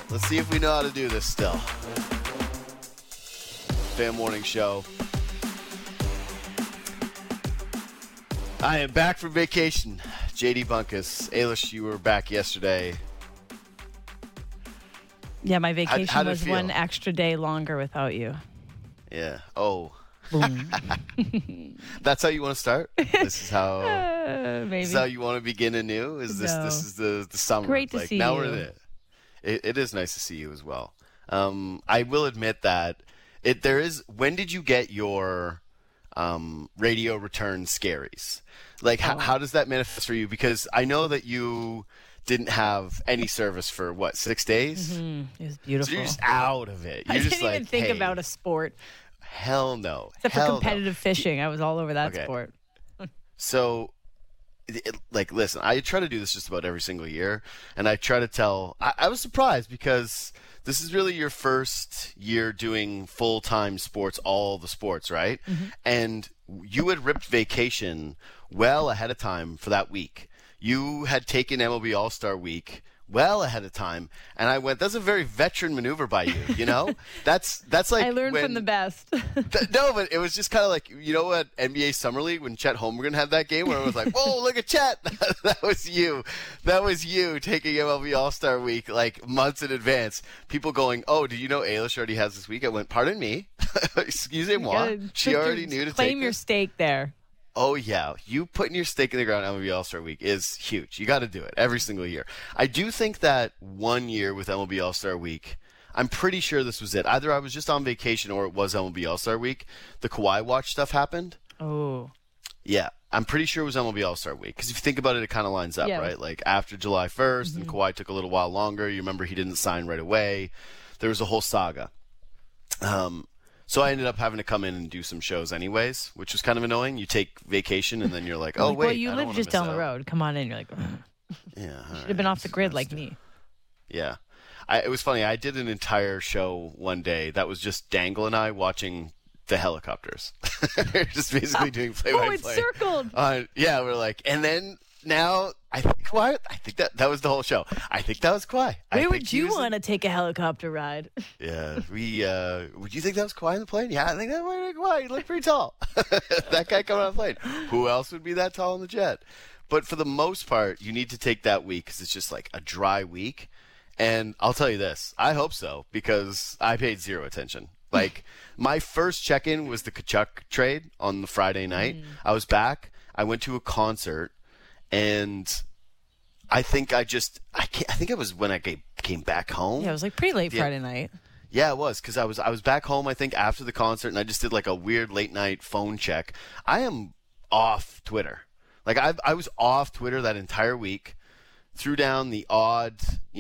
Let's see if we know how to do this still. Fan Morning Show. I am back from vacation. JD Bunkus. Ailish, you were back yesterday. Yeah, my vacation How did it was feel? one extra day longer without you. Yeah. Oh. Boom. That's how you want to start? This is how Maybe. this is how you want to begin anew? Is this No. this is the summer? Great to see now you. we're in it. It is nice to see you as well. I will admit that there is. When did you get your radio return scaries? Like how does that manifest for you? Because I know that you didn't have any service for 6 days? Mm-hmm. It was beautiful. So you're just out of it. You're I just didn't even think hey, about a sport. Hell no. Except for competitive fishing. I was all over that Okay. sport. So, listen, I try to do this just about every single year, and I try to tell. I was surprised because this is really your first year doing full-time sports, all the sports, right? Mm-hmm. And you had ripped vacation well ahead of time for that week. You had taken MLB All-Star Week well ahead of time, and I went, that's a very veteran maneuver by you, you know? That's like I learned from the best. No, but it was just kind of like, you know what, NBA Summer League, when Chet Holmgren had that game where it was like, whoa, look at Chet. That was you. That was you taking MLB All-Star Week like months in advance. People going, oh, do you know Ailish already has this week? I went, pardon me? Excusez-moi. She already knew to claim take your this? stake there. Oh, yeah. You putting your stake in the ground MLB All-Star Week is huge. You got to do it every single year. I do think that one year with MLB All-Star Week, I'm pretty sure this was it. Either I was just on vacation or it was MLB All-Star Week. The Kawhi Watch stuff happened. Oh. Yeah. I'm pretty sure it was MLB All-Star Week. Because if you think about it, it kind of lines up, right? Like after July 1st, and Kawhi took a little while longer. You remember he didn't sign right away. There was a whole saga. So I ended up having to come in and do some shows anyways, which was kind of annoying. You take vacation and then you're like, oh, wait. Well, you I don't live wanna just miss down the out. road. Come on in. You're like, Yeah. should have been off the grid like me. Yeah. It was funny. I did an entire show one day that was just Dangle and I watching the helicopters. Just basically doing play-by-play. Oh, it's circled. Yeah, we're like, and then now I think Kawhi, I think that was the whole show. I think that was Kawhi. Where would you want to take a helicopter ride? Yeah, would you think that was Kawhi in the plane? Yeah, I think that might be Kawhi. He looked pretty tall. That guy coming on the plane. Who else would be that tall in the jet? But for the most part, you need to take that week because it's just like a dry week. And I'll tell you this, I hope so, because I paid zero attention. Like, my first check-in was the Kachuk trade on the Friday night. I was back. I went to a concert, and I think I think it was when I came back home. Yeah, it was like pretty late Friday night. Yeah, it was, because I was back home, I think, after the concert, and I just did like a weird late-night phone check. I am off Twitter. Like, I was off Twitter that entire week, threw down the odd,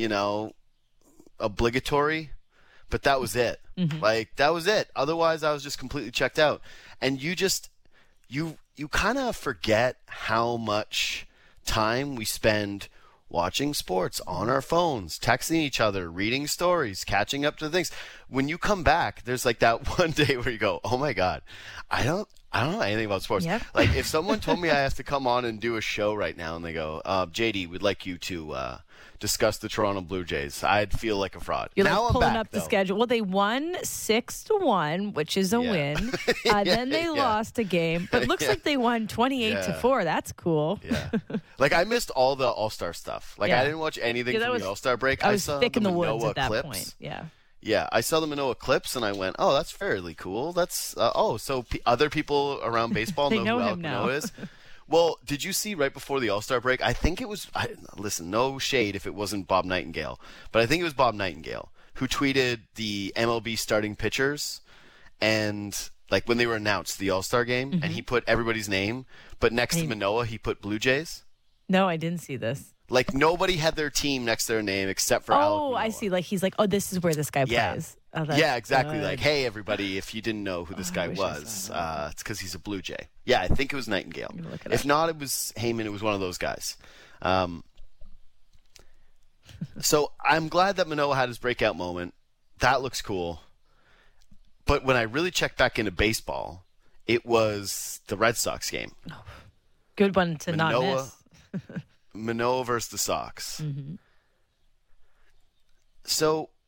obligatory, but that was it. Mm-hmm. Like, that was it. Otherwise, I was just completely checked out. And you kind of forget how much time we spend watching sports on our phones, texting each other, reading stories, catching up to things. When you come back, there's like that one day where you go, oh my God, I don't know anything about sports. Yep. Like, if someone told me I have to come on and do a show right now and they go, JD, we'd like you to discuss the Toronto Blue Jays, I'd feel like a fraud. You're now like I'm pulling back, up the though. schedule. Well, they won 6-1, which is a win. Then they lost a game, but it looks like they won 28-4. That's cool. Yeah. Like, I missed all the All-Star stuff. Like, I didn't watch anything from the All-Star break. I was saw thick in the Manoah woods at that clips. point. Yeah. Yeah, I saw the Manoah clips, and I went, oh, that's fairly cool. That's, so other people around baseball They know who him Alec now. Manoah is? Well, did you see right before the All-Star break? I think it was, listen, no shade if it wasn't Bob Nightingale, but I think it was Bob Nightingale who tweeted the MLB starting pitchers and, like, when they were announced, the All-Star game, and he put everybody's name, but next to Manoah, he put Blue Jays. No, I didn't see this. Like, nobody had their team next to their name except for Alec Manoah. I see. Like, he's like, oh, this is where this guy plays. Oh, Yeah, exactly. good. Like, hey, everybody, if you didn't know who this guy wish I was, saw it's because he's a Blue Jay. Yeah, I think it was Nightingale. I'm gonna look it If up. not, it was Heyman. It was one of those guys. So I'm glad that Manoah had his breakout moment. That looks cool. But when I really checked back into baseball, it was the Red Sox game. Good one to not miss. Manoah versus the Sox. So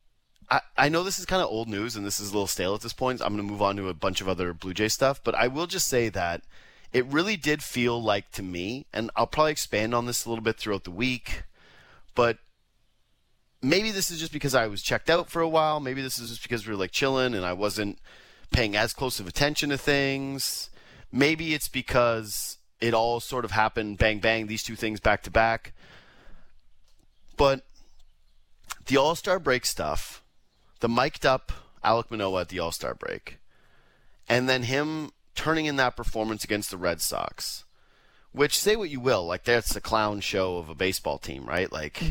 I know this is kind of old news and this is a little stale at this point. I'm going to move on to a bunch of other Blue Jay stuff, but I will just say that it really did feel like to me, and I'll probably expand on this a little bit throughout the week, but maybe this is just because I was checked out for a while. Maybe this is just because we were like chilling and I wasn't paying as close of attention to things. Maybe it's because it all sort of happened bang, bang, these two things back to back. But the All-Star break stuff, the mic'd up Alek Manoah at the All-Star break, and then him turning in that performance against the Red Sox, which, say what you will, like that's a clown show of a baseball team, right? Like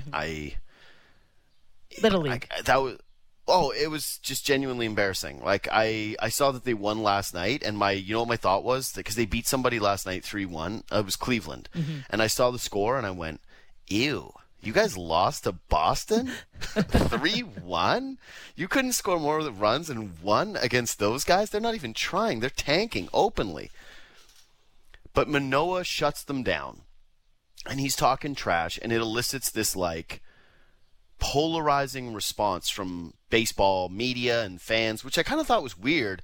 Little League. It was just genuinely embarrassing. Like I saw that they won last night, and you know what my thought was? Because they beat somebody last night 3-1. It was Cleveland, and I saw the score and I went, ew. You guys lost to Boston? 3-1? You couldn't score more runs and won against those guys? They're not even trying. They're tanking openly. But Manoah shuts them down. And he's talking trash, and it elicits this, like, polarizing response from baseball media and fans, which I kind of thought was weird.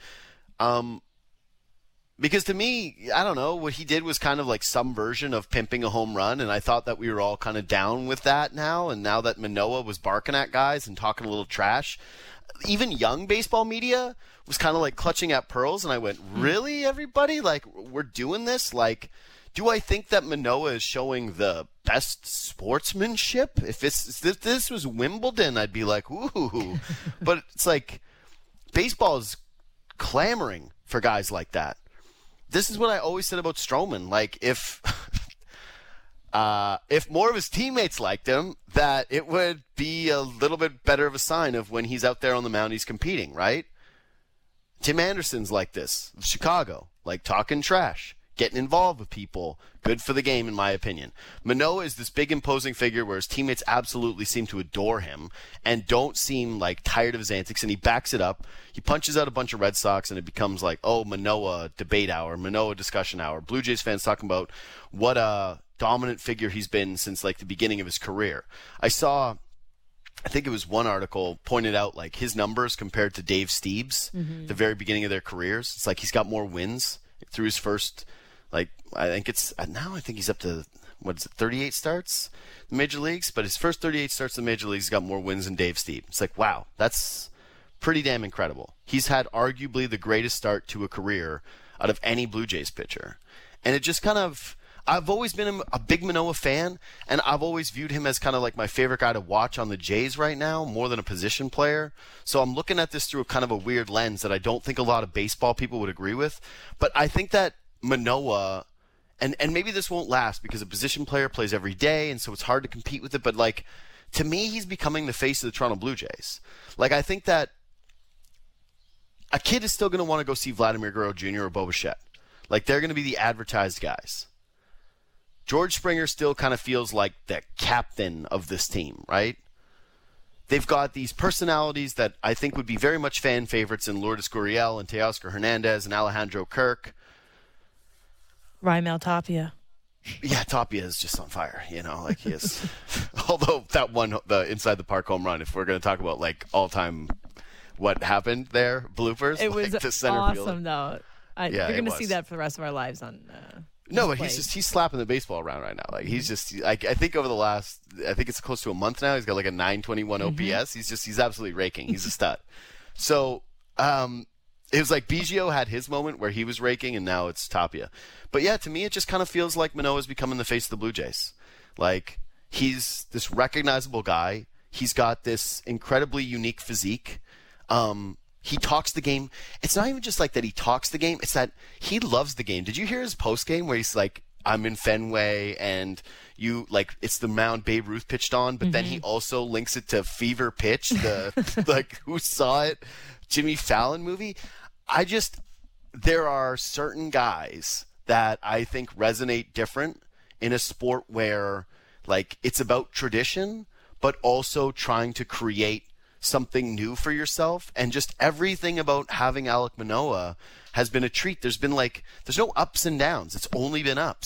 Because to me, I don't know, what he did was kind of like some version of pimping a home run, and I thought that we were all kind of down with that now, and now that Manoah was barking at guys and talking a little trash, even young baseball media was kind of like clutching at pearls, and I went, really, everybody? Like, we're doing this? Like, do I think that Manoah is showing the best sportsmanship? If this was Wimbledon, I'd be like, ooh. But it's like, baseball is clamoring for guys like that. This is what I always said about Stroman. Like, if more of his teammates liked him, that it would be a little bit better of a sign of when he's out there on the mound, he's competing, right? Tim Anderson's like this, Chicago, like talking trash, getting involved with people. Good for the game, in my opinion. Manoah is this big, imposing figure where his teammates absolutely seem to adore him and don't seem like tired of his antics, and he backs it up. He punches out a bunch of Red Sox, and it becomes like, oh, Manoah debate hour, Manoah discussion hour. Blue Jays fans talking about what a dominant figure he's been since like the beginning of his career. I think it was one article pointed out like his numbers compared to Dave Steeb's, the very beginning of their careers. It's like he's got more wins through his first, like, I think he's up to, 38 starts in the major leagues? But his first 38 starts in the major leagues, he's got more wins than Dave Stieb. It's like, wow, that's pretty damn incredible. He's had arguably the greatest start to a career out of any Blue Jays pitcher. And it just kind of, I've always been a big Manoah fan, and I've always viewed him as kind of like my favorite guy to watch on the Jays right now, more than a position player. So I'm looking at this through a kind of a weird lens that I don't think a lot of baseball people would agree with. But I think that Manoah, and maybe this won't last because a position player plays every day, and so it's hard to compete with it, but like, to me, he's becoming the face of the Toronto Blue Jays. Like, I think that a kid is still going to want to go see Vladimir Guerrero Jr. or Bo Bichette. Like, they're going to be the advertised guys. George Springer still kind of feels like the captain of this team, right? They've got these personalities that I think would be very much fan favorites in Lourdes Gurriel and Teoscar Hernandez and Alejandro Kirk. Raimel Tapia. Yeah, Tapia is just on fire, like he is. Although that one, the inside the park home run, if we're going to talk about like all-time what happened there, bloopers. It was the center awesome, field. Though. You're going to see that for the rest of our lives on No, but he's slapping the baseball around right now. Like he's just, I think over the last, I think it's close to a month now, he's got like a 921 OPS. He's absolutely raking. He's a stud. So, it was like Biggio had his moment where he was raking, and now it's Tapia. But yeah, to me, it just kind of feels like Manoah's becoming the face of the Blue Jays. Like, he's this recognizable guy. He's got this incredibly unique physique. He talks the game. It's not even just like that he talks the game. It's that he loves the game. Did you hear his post game where he's like, I'm in Fenway, and it's the mound Babe Ruth pitched on, but then he also links it to Fever Pitch, the like, who saw it, Jimmy Fallon movie. There are certain guys that I think resonate different in a sport where like it's about tradition, but also trying to create something new for yourself. And just everything about having Alek Manoah has been a treat. There's no ups and downs. It's only been ups.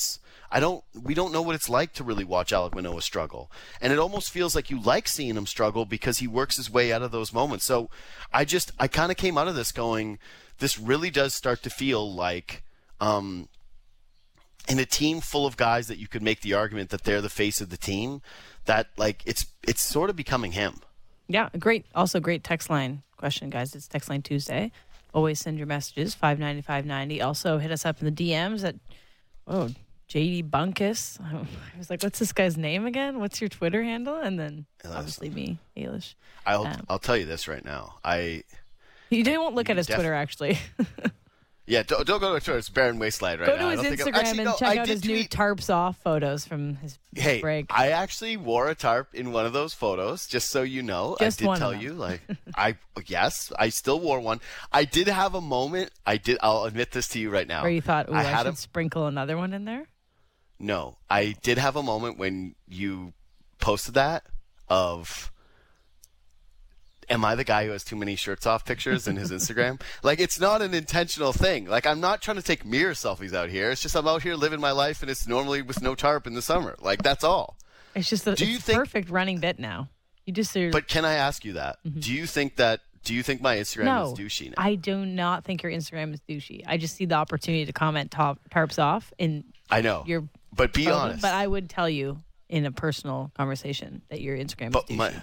we don't know what it's like to really watch Alek Manoah struggle. And it almost feels like you like seeing him struggle because he works his way out of those moments. So I kind of came out of this going, this really does start to feel like, in a team full of guys that you could make the argument that they're the face of the team, that like it's sort of becoming him. Yeah, great text line question, guys. It's Text Line Tuesday. Always send your messages, 590-590. Also, hit us up in the DMs at, JD Bunkus. I was like, what's this guy's name again? What's your Twitter handle? And then, obviously, me, Ailish. I'll tell you this right now. You won't look at his Twitter, actually. Yeah, don't go to Twitter. It's barren wasteland right now. Go to his Instagram and check out his new tarps off photos from his break. I actually wore a tarp in one of those photos, just so you know. Just I did one tell you, yes, I still wore one. I did have a moment. I'll admit this to you right now. Where you thought, I should sprinkle another one in there? No, I did have a moment when you posted that of, am I the guy who has too many shirts off pictures in his Instagram? Like, it's not an intentional thing. Like, I'm not trying to take mirror selfies out here. It's just I'm out here living my life, and it's normally with no tarp in the summer. Like, that's all. It's just perfect running bit now. You just But can I ask you that? Mm-hmm. Do you think my Instagram is douchey now? I do not think your Instagram is douchey. I just see the opportunity to comment tarps off in but be honest. But I would tell you in a personal conversation that your Instagram is douchey.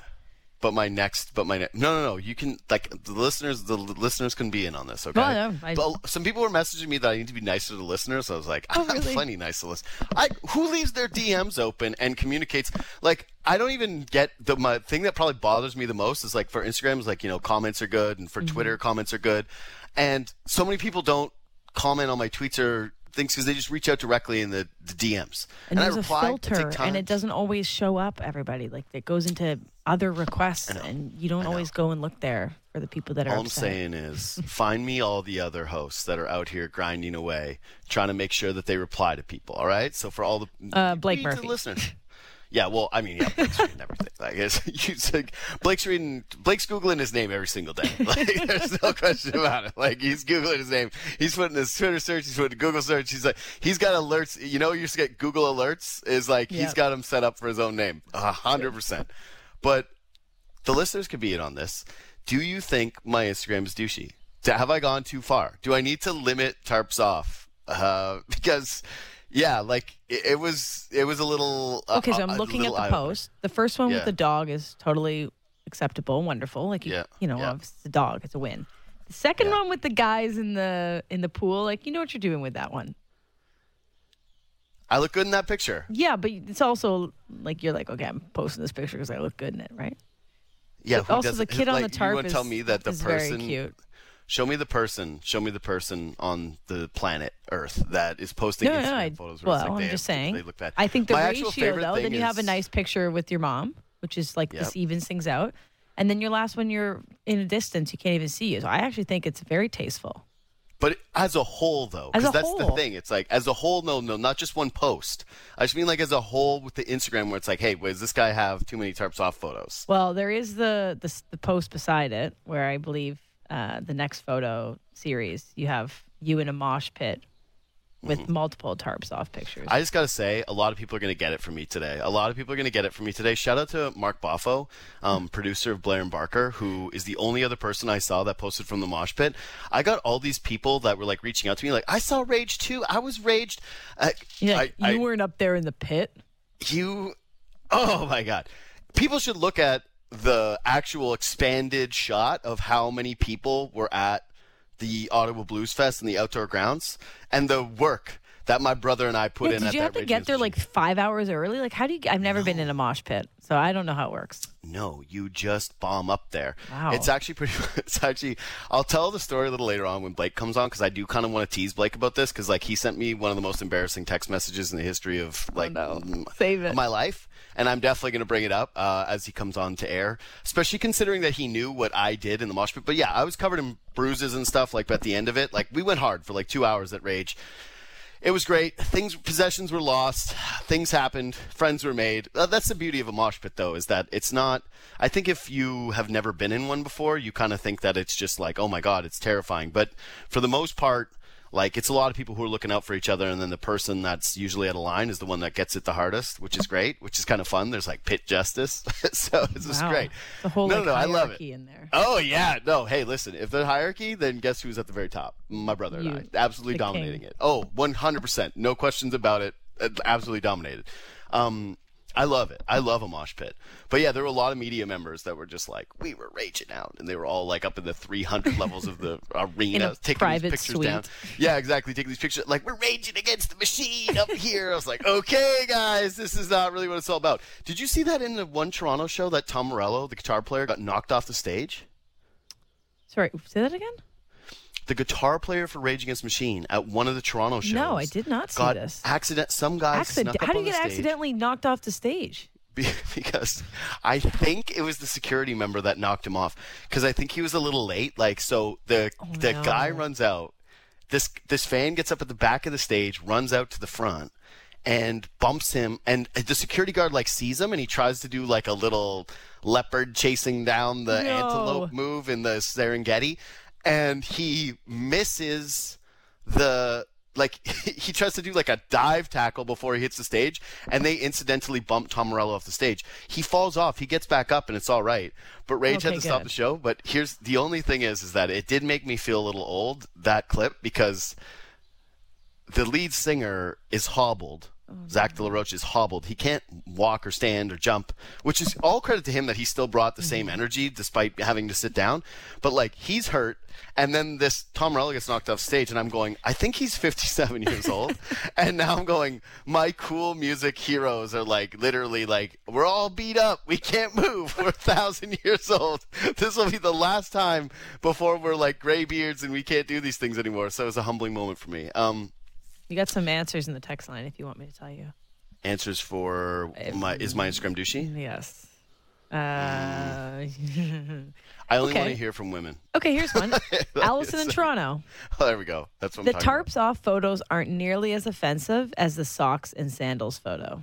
No. You can, like, the listeners can be in on this, okay? Well, but some people were messaging me that I need to be nicer to the listeners. So I was like, I'm plenty nice to listen. Who leaves their DMs open and communicates? Like, I don't even get my thing that probably bothers me the most is, like, for Instagram is, like, comments are good, and for Twitter comments are good, and so many people don't comment on my tweets or things because they just reach out directly in the DMs. And there's a filter, and it doesn't always show up, everybody. Like, it goes into other requests, and you don't always go and look there for the people that are upset. All I'm saying is, find me all the other hosts that are out here grinding away, trying to make sure that they reply to people, all right? So for all the Blake Murphy listeners. Yeah, well, I mean, Blake's reading everything. Like, Blake's Googling his name every single day. Like, there's no question about it. Like, he's Googling his name. He's putting his Twitter search. He's putting Google search. He's got alerts. You used to get Google alerts. He's got them set up for his own name. 100%. But the listeners could be in on this. Do you think my Instagram is douchey? Have I gone too far? Do I need to limit tarps off? Because... yeah, like it was a little. Okay, so I'm looking at the post. The first one with the dog is totally acceptable, wonderful. Like it's a dog, it's a win. The second one with the guys in the pool, like, you know what you're doing with that one. I look good in that picture. Yeah, but it's also like you're like, okay, I'm posting this picture because I look good in it, right? Yeah. Also, the kid on the tarp you want to tell me that the is person, very cute. Show me the person on the planet Earth that is posting Instagram photos. Well, I'm just saying. They look bad. I think the ratio, though, then you have a nice picture with your mom, which is like this evens things out. And then your last one, you're in a distance, you can't even see you. So I actually think it's very tasteful. But as a whole, though, because that's the thing. It's like, as a whole, no, not just one post. I just mean like as a whole with the Instagram where it's like, hey, does this guy have too many tarps off photos? Well, there is the post beside it where I believe the next photo series, you have you in a mosh pit with multiple tarps off pictures. I just got to say, a lot of people are going to get it from me today. Shout out to Mark Boffo, producer of Blair and Barker, who is the only other person I saw that posted from the mosh pit. I got all these people that were like reaching out to me like, I saw Rage too. I was raged. You weren't up there in the pit. Oh my God. People should look at the actual expanded shot of how many people were at the Ottawa Blues Fest in the outdoor grounds and the work that my brother and I put in. Did you have to get there like 5 hours early? Like, how do you? I've never been in a mosh pit, so I don't know how it works. No, you just bomb up there. Wow. It's actually I'll tell the story a little later on when Blake comes on, because I do kind of want to tease Blake about this, because like he sent me one of the most embarrassing text messages in the history of Save it. my life. And I'm definitely going to bring it up as he comes on to air, especially considering that he knew what I did in the mosh pit. But yeah, I was covered in bruises and stuff like at the end of it. Like, we went hard for like 2 hours at Rage. It was great. Possessions were lost. Things happened. Friends were made. That's the beauty of a mosh pit, though, is that it's not. I think if you have never been in one before, you kind of think that it's just like, oh my God, it's terrifying. But for the most part, Like, it's a lot of people who are looking out for each other, and then the person that's usually at a line is the one that gets it the hardest, which is great, which is kind of fun. There's like pit justice. So it's just great. The whole No, I love hierarchy it. in there. Oh, yeah. No, hey, listen, if the hierarchy, then guess who's at the very top? My brother and You, I. Absolutely the dominating king. it. Oh, 100%. No questions about it. Absolutely dominated. I love it. I love a mosh pit. But yeah, there were a lot of media members that were just like, we were raging out. And they were all like up in the 300 levels of the arena, In a taking private these pictures suite. down. Yeah, exactly. Taking these pictures. Like, we're raging against the machine up here. I was like, okay, guys, this is not really what it's all about. Did you see that in the one Toronto show that Tom Morello, the guitar player, got knocked off the stage? Sorry, say that again? The guitar player for Rage Against the Machine at one of the Toronto shows. No, I did not see got this. Some guy snuck up How do on you the get stage. accidentally knocked off the stage? Because I think it was the security member that knocked him off. Because I think he was a little late. Like, so the no. guy runs out. This fan gets up at the back of the stage, runs out to the front, and bumps him. And the security guard like sees him, and he tries to do like a little leopard chasing down the No. antelope move in the Serengeti, and he misses the. Like, he tries to do like a dive tackle before he hits the stage, and they incidentally bump Tom Morello off the stage. He falls off, he gets back up, and it's all right. But Rage had Okay, to stop good. the show. But here's the only thing is that it did make me feel a little old, that clip, because the lead singer is hobbled. Zach De La Roche is hobbled. He can't walk or stand or jump, which is all credit to him that he still brought the same energy despite having to sit down. But like, he's hurt, and then this Tom Morello gets knocked off stage, and I'm going, I think he's 57 years old, and now I'm going, my cool music heroes are like literally like, we're all beat up, we can't move, we're 1,000 years old. This will be the last time before we're like gray beards and we can't do these things anymore. So it was a humbling moment for me. You got some answers in the text line if you want me to tell you. Answers for my Instagram douchey? Yes. I only Okay. want to hear from women. Okay, here's one. Allison in Toronto. Oh, there we go. That's what The I'm talking about. tarps off photos aren't nearly as offensive as the socks and sandals photo.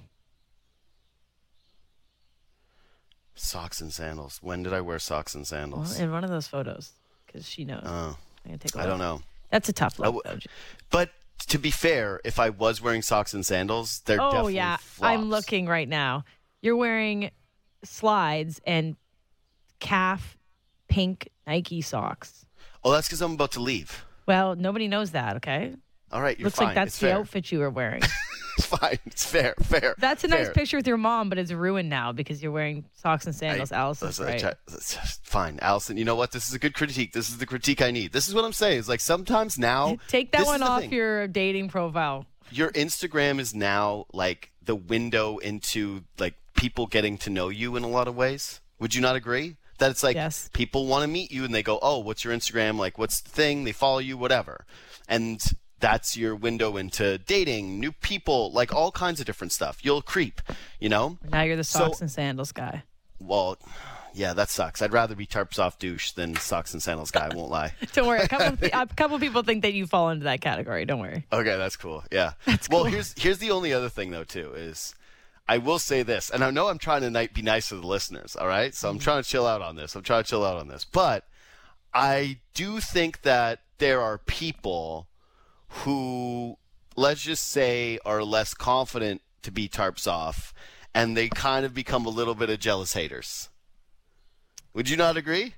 Socks and sandals. When did I wear socks and Well, sandals? in one of those photos, because she knows. Oh, I'm gonna take a I look. don't know. That's a tough look, though. But to be fair, if I was wearing socks and sandals, they're Oh definitely yeah, flops. I'm looking right now. You're wearing slides and calf pink Nike socks. Oh, that's because I'm about to leave. Well, nobody knows that. Okay, All right, you're looks fine. like that's it's the fair. outfit you were wearing. It's fine. It's fair. That's a nice Fair. picture with your mom, but it's ruined now because you're wearing socks and sandals. Allison's right. Fine, Allison. You know what? This is a good critique. This is the critique I need. This is what I'm saying. It's like sometimes now. Take that this is one the off thing. your dating profile. Your Instagram is now like the window into like people getting to know you in a lot of ways. Would you not agree? That it's like Yes. people want to meet you and they go, "Oh, what's your Instagram? Like, what's the thing?" They follow you, whatever, and that's your window into dating, new people, like all kinds of different stuff. You'll creep, you know. Now you're the socks So- and sandals guy. Well, yeah, that sucks. I'd rather be tarps off douche than socks and sandals guy. I won't lie. Don't worry. A couple people think that you fall into that category. Don't worry. Okay, that's cool. Yeah. cool. Well, here's the only other thing though too is I will say this, and I know I'm trying to be nice to the listeners. All right, so I'm trying to chill out on this. But I do think that there are people who, let's just say, are less confident to be tarps off, and they kind of become a little bit of jealous haters. Would you not agree?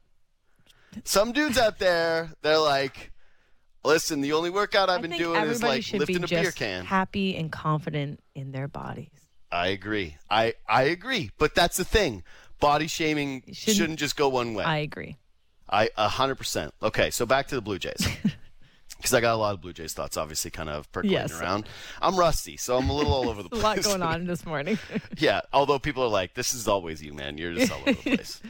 Some dudes out there, they're like, listen, the only workout I've been think doing is everybody like should lifting be a beer just can. happy and confident in their bodies. I agree. I agree. But that's the thing. Body shaming shouldn't just go one way. I agree. 100%. Okay, so back to the Blue Jays. Because I got a lot of Blue Jays thoughts, obviously, kind of percolating Yes. around. I'm rusty, so I'm a little all over the A place. lot going on this morning. Yeah, although people are like, this is always you, man. You're just all over the place.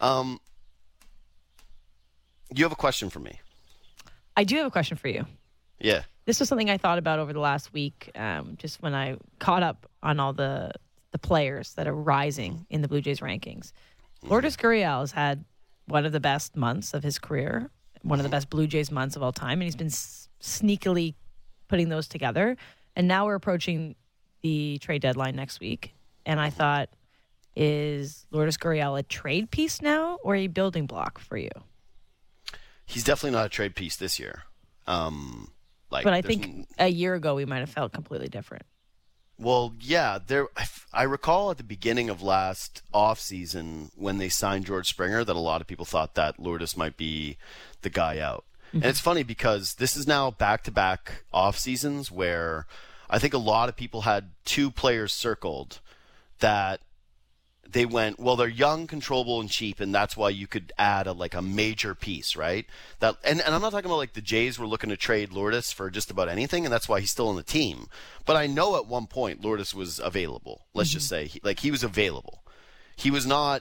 You have a question for me. I do have a question for you. Yeah. This was something I thought about over the last week, just when I caught up on all the players that are rising in the Blue Jays rankings. Lourdes Gurriel has had one of the best months of his career, one of the best Blue Jays months of all time, and he's been sneakily putting those together. And now we're approaching the trade deadline next week, and I thought, is Lourdes Gurriel a trade piece now or a building block for you? He's definitely not a trade piece this year. But I think a year ago we might have felt completely different. Well, yeah, I recall at the beginning of last offseason when they signed George Springer that a lot of people thought that Lourdes might be the guy out. Mm-hmm. And it's funny because this is now back-to-back off seasons where I think a lot of people had two players circled that they went, well, they're young, controllable, and cheap, and that's why you could add a major piece, right? That and I'm not talking about like the Jays were looking to trade Lourdes for just about anything, and that's why he's still on the team. But I know at one point Lourdes was available. Let's just say he was available. He was not.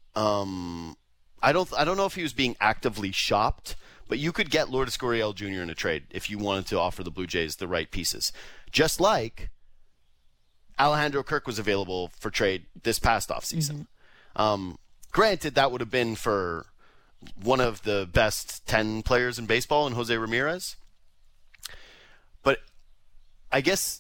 I don't know if he was being actively shopped, but you could get Lourdes Gurriel Jr. in a trade if you wanted to offer the Blue Jays the right pieces, just like Alejandro Kirk was available for trade this past offseason. Granted, that would have been for one of the best 10 players in baseball in Jose Ramirez. But I guess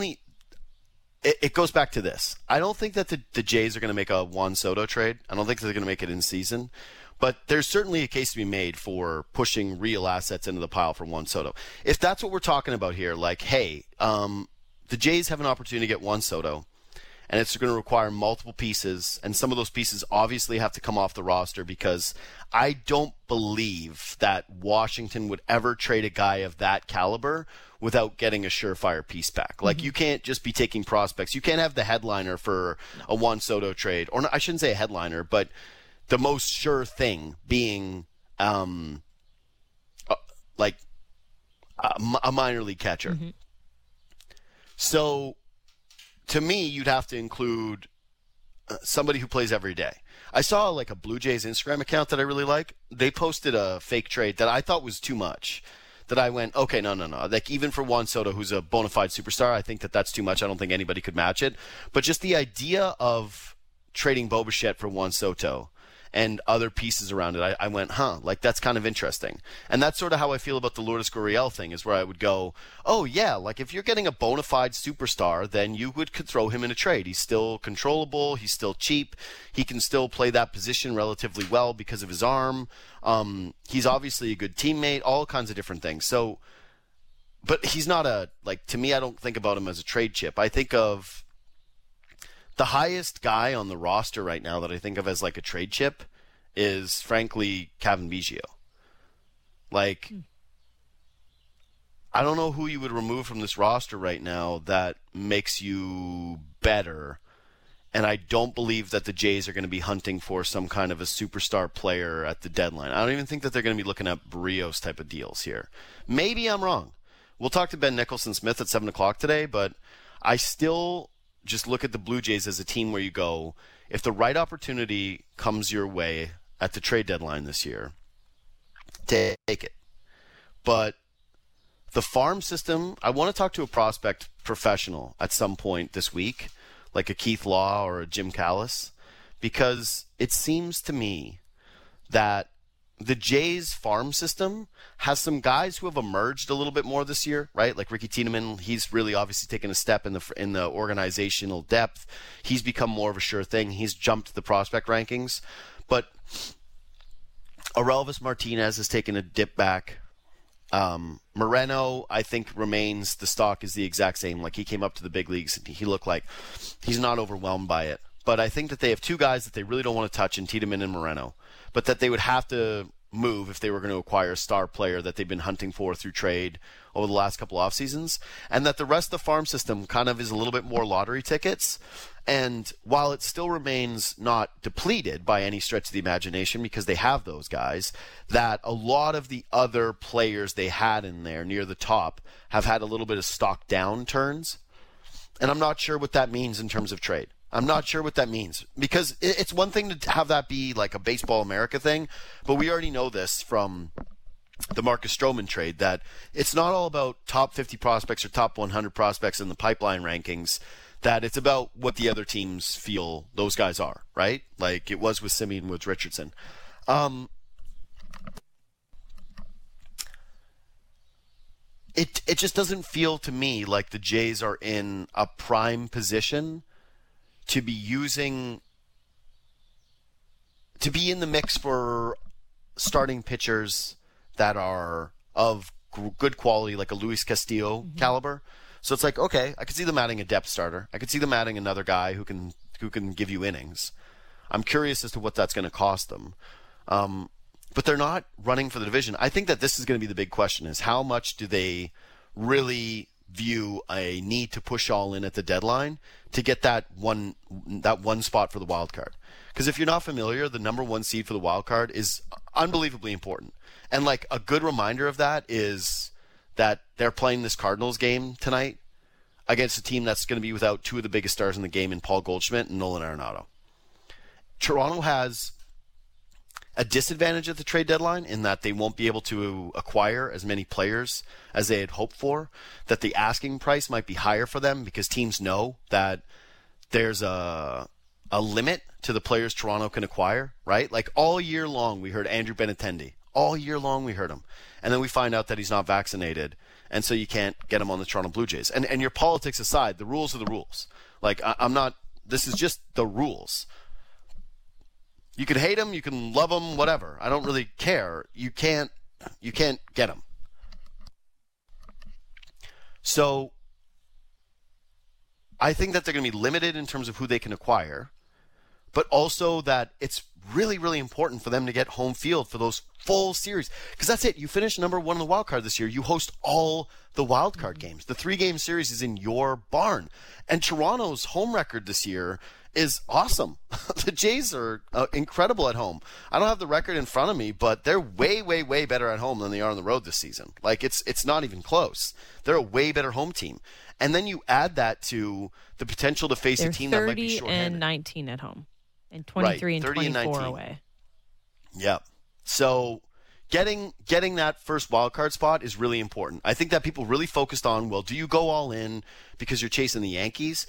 it goes back to this. I don't think that the Jays are going to make a Juan Soto trade. I don't think they're going to make it in season. But there's certainly a case to be made for pushing real assets into the pile for Juan Soto. If that's what we're talking about here, like, hey, the Jays have an opportunity to get Juan Soto, and it's going to require multiple pieces, and some of those pieces obviously have to come off the roster because I don't believe that Washington would ever trade a guy of that caliber without getting a surefire piece back. Like, you can't just be taking prospects. You can't have the headliner for a Juan Soto trade, or no, I shouldn't say a headliner, but the most sure thing being a minor league catcher. So, to me, you'd have to include somebody who plays every day. I saw a Blue Jays Instagram account that I really like. They posted a fake trade that I thought was too much. That I went, okay, no. Like, even for Juan Soto, who's a bona fide superstar, I think that's too much. I don't think anybody could match it. But just the idea of trading Bo Bichette for Juan Soto and other pieces around it, I went, that's kind of interesting. And that's sort of how I feel about the Lourdes Gurriel thing, is where I would go, oh yeah, like if you're getting a bona fide superstar, then you could throw him in a trade. He's still controllable, he's still cheap, he can still play that position relatively well because of his arm. He's obviously a good teammate, all kinds of different things. So, but he's not to me, I don't think about him as a trade chip. I think of the highest guy on the roster right now that I think of as a trade chip is, frankly, Cavan Biggio. I don't know who you would remove from this roster right now that makes you better, and I don't believe that the Jays are going to be hunting for some kind of a superstar player at the deadline. I don't even think that they're going to be looking at Barrios type of deals here. Maybe I'm wrong. We'll talk to Ben Nicholson-Smith at 7 o'clock today, but I still just look at the Blue Jays as a team where you go, if the right opportunity comes your way at the trade deadline this year, take it. But the farm system, I want to talk to a prospect professional at some point this week, like a Keith Law or a Jim Callis, because it seems to me that the Jays farm system has some guys who have emerged a little bit more this year, right? Like Ricky Tiedemann, he's really obviously taken a step in the organizational depth. He's become more of a sure thing. He's jumped the prospect rankings. But Aurelvis Martinez has taken a dip back. Moreno, I think, remains, the stock is the exact same. Like, he came up to the big leagues and he looked like he's not overwhelmed by it. But I think that they have two guys that they really don't want to touch in Tiedemann and Moreno, but that they would have to move if they were going to acquire a star player that they've been hunting for through trade over the last couple off seasons, and that the rest of the farm system kind of is a little bit more lottery tickets. And while it still remains not depleted by any stretch of the imagination, because they have those guys, that a lot of the other players they had in there near the top have had a little bit of stock downturns. And I'm not sure what that means in terms of trade. I'm not sure what that means, because it's one thing to have that be like a Baseball America thing, but we already know this from the Marcus Stroman trade, that it's not all about top 50 prospects or top 100 prospects in the pipeline rankings, that it's about what the other teams feel those guys are, right? Like it was with Simeon Woods Richardson. It just doesn't feel to me like the Jays are in a prime position to be in the mix for starting pitchers that are of good quality, like a Luis Castillo caliber. So it's like, okay, I could see them adding a depth starter. I could see them adding another guy who can give you innings. I'm curious as to what that's going to cost them. But they're not running for the division. I think that this is going to be the big question: is how much do they really view a need to push all in at the deadline to get that one spot for the wild card? Because if you're not familiar, the number 1 seed for the wild card is unbelievably important. And like a good reminder of that is that they're playing this Cardinals game tonight against a team that's going to be without 2 of the biggest stars in the game in Paul Goldschmidt and Nolan Arenado. Toronto has a disadvantage at the trade deadline in that they won't be able to acquire as many players as they had hoped for, that the asking price might be higher for them because teams know that there's a limit to the players Toronto can acquire, right? Like all year long we heard Andrew Benintendi. All year long we heard him. And then we find out that he's not vaccinated, and so you can't get him on the Toronto Blue Jays. And your politics aside, the rules are the rules. Like I'm not – this is just the rules. You can hate him, you can love him, whatever. I don't really care. You can't get him. So I think that they're going to be limited in terms of who they can acquire, but also that it's really, really important for them to get home field for those full series. Because that's it. You finish number 1 in the wild card this year. You host all the wild card games. The 3-game series is in your barn. And Toronto's home record this year is awesome. The Jays are incredible at home. I don't have the record in front of me, but they're way, way, way better at home than they are on the road this season. Like it's not even close. They're a way better home team. And then you add that to the potential to face a team that might be shorthanded. 30 and 19 at home, and 23 and 24 away. Yeah. So getting that first wild card spot is really important. I think that people really focused on, well, do you go all in because you're chasing the Yankees?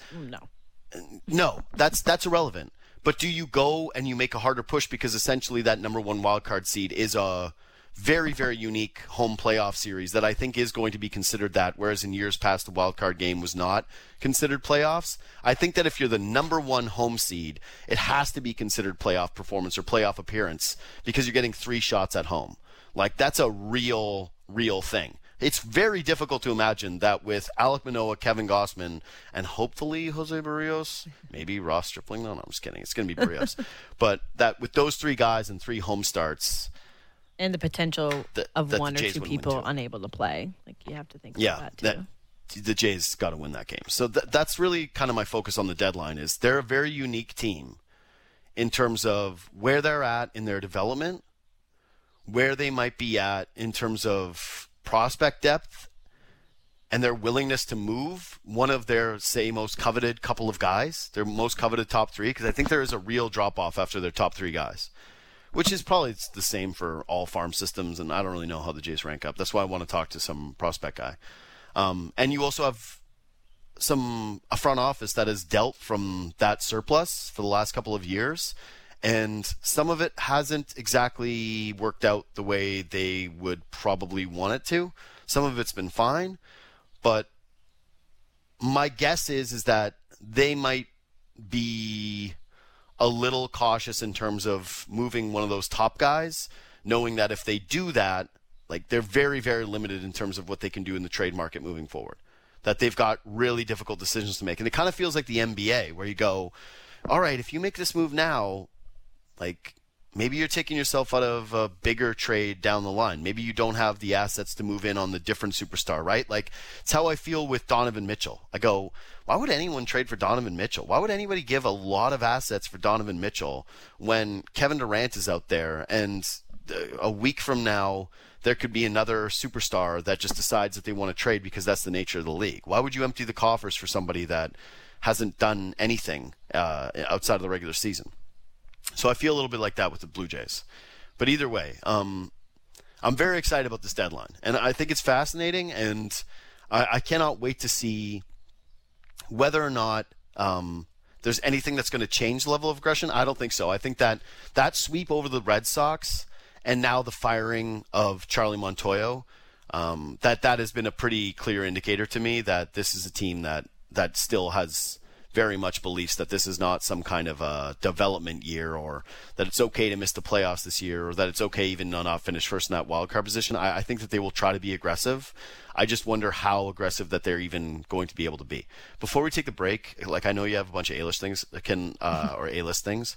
No, that's irrelevant. But do you go and you make a harder push because essentially that number 1 wild card seed is a very, very unique home playoff series that I think is going to be considered that, whereas in years past the wild card game was not considered playoffs. I think that if you're the number 1 home seed, it has to be considered playoff performance or playoff appearance because you're getting 3 shots at home. Like that's a real thing. It's very difficult to imagine that with Alek Manoah, Kevin Gausman, and hopefully Jose Barrios, maybe Ross Stripling. No, I'm just kidding. It's going to be Barrios. But that with those 3 guys and 3 home starts. And the potential of 1 or 2 people unable to play. Like you have to think about that too. The Jays got to win that game. So that's really kind of my focus on the deadline is they're a very unique team in terms of where they're at in their development, where they might be at in terms of prospect depth, and their willingness to move one of their, say, most coveted couple of guys, their most coveted top 3, because I think there is a real drop-off after their top 3 guys, which is probably the same for all farm systems, and I don't really know how the Jays rank up. That's why I want to talk to some prospect guy. And you also have a front office that has dealt from that surplus for the last couple of years, and some of it hasn't exactly worked out the way they would probably want it to. Some of it's been fine, but my guess is that they might be a little cautious in terms of moving one of those top guys, knowing that if they do that, like they're very, very limited in terms of what they can do in the trade market moving forward. That they've got really difficult decisions to make. And it kind of feels like the NBA where you go, all right, if you make this move now, like maybe you're taking yourself out of a bigger trade down the line. Maybe you don't have the assets to move in on the different superstar, right? Like it's how I feel with Donovan Mitchell. I go, why would anyone trade for Donovan Mitchell? Why would anybody give a lot of assets for Donovan Mitchell when Kevin Durant is out there and a week from now there could be another superstar that just decides that they want to trade because that's the nature of the league? Why would you empty the coffers for somebody that hasn't done anything outside of the regular season? So I feel a little bit like that with the Blue Jays. But either way, I'm very excited about this deadline. And I think it's fascinating, and I cannot wait to see whether or not there's anything that's going to change the level of aggression. I don't think so. I think that sweep over the Red Sox and now the firing of Charlie Montoyo, that has been a pretty clear indicator to me that this is a team that still has very much beliefs that this is not some kind of a development year, or that it's okay to miss the playoffs this year, or that it's okay even to not finish first in that wild card position. I think that they will try to be aggressive. I just wonder how aggressive that they're even going to be able to be. Before we take the break, like I know you have a bunch of A-list things that can or A-list things.